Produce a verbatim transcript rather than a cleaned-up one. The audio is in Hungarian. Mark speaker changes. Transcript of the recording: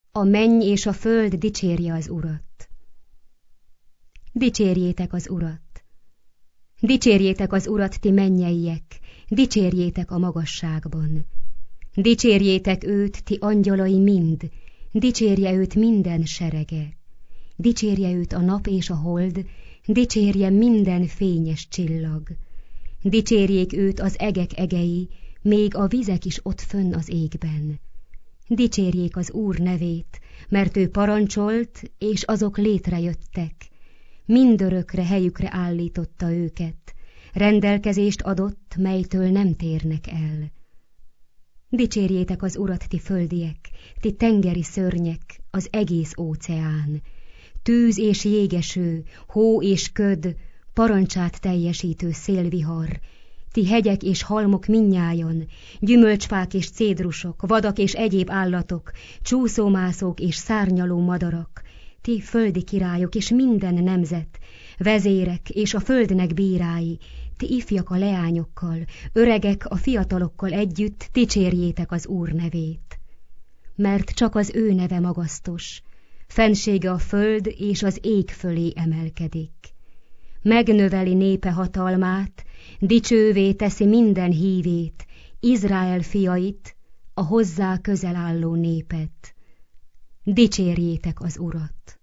Speaker 1: A menny és a föld dicsérje az Urat. Dicsérjétek az Urat. Dicsérjétek az Urat, ti mennyeiek, dicsérjétek a magasságban. Dicsérjétek őt, ti angyalai mind, dicsérje őt minden serege. Dicsérje őt a nap és a hold, dicsérje minden fényes csillag. Dicsérjék őt az egek egei, még a vizek is ott fönn az égben. Dicsérjék az Úr nevét, mert ő parancsolt, és azok létrejöttek. Mindörökre helyükre állította őket, rendelkezést adott, melytől nem térnek el. Dicsérjétek az Urat, ti földiek, ti tengeri szörnyek, az egész óceán. Tűz és jégeső, hó és köd, parancsát teljesítő szélvihar, ti hegyek és halmok mindnyájan, gyümölcsfák és cédrusok, vadak és egyéb állatok, csúszómászók és szárnyaló madarak, ti földi királyok és minden nemzet, vezérek és a földnek bírái, ti ifjak a leányokkal, öregek a fiatalokkal együtt, dicsérjétek az Úr nevét. Mert csak az ő neve magasztos, fensége a föld és az ég fölé emelkedik. Megnöveli népe hatalmát, dicsővé teszi minden hívét, Izrael fiait, a hozzá közel álló népet. Dicsérjétek az Urat!